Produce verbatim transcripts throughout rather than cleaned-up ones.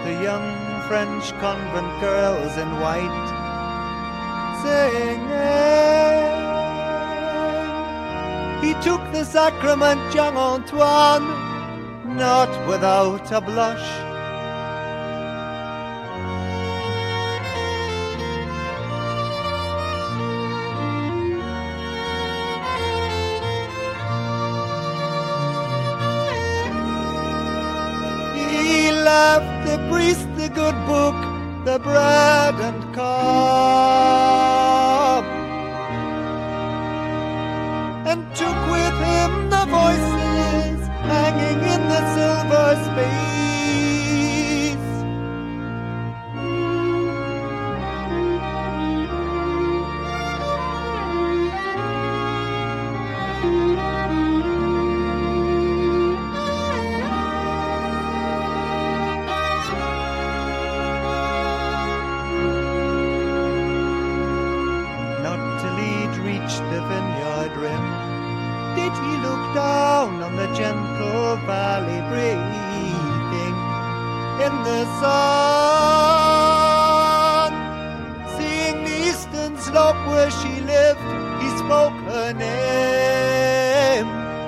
the young French convent girls in white, singing. He took the sacrament, young Antoine, not without a blush. He left the priest the good book, the bread and cup, and took with him the voices hanging in the silver space. Not till he'd reached the vineyard rim did he look down on the gentle valley, breathing in the sun. Seeing the eastern slope where she lived, he spoke her name.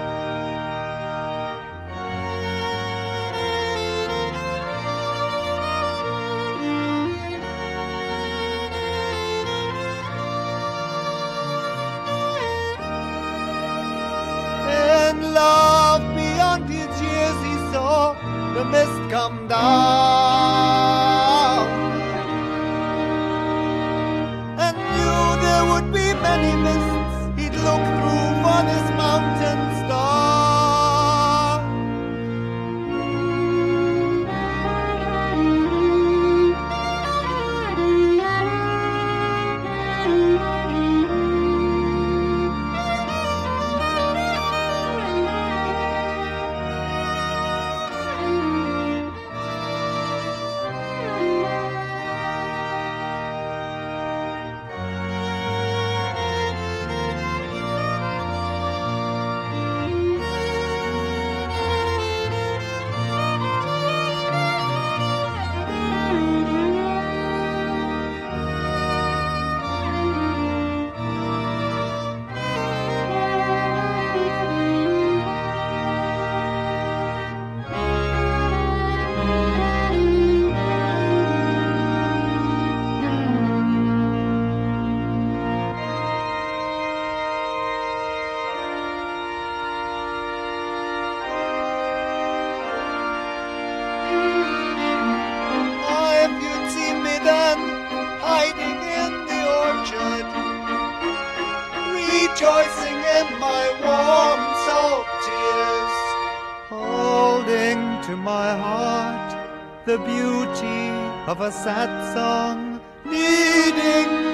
In love beyond his years he saw the mist come down, and knew there would be many mists he'd look through for this mountain star. If you'd seen me then, hiding in the orchard, rejoicing in my warm salt tears, holding to my heart the beauty of a sad song, needing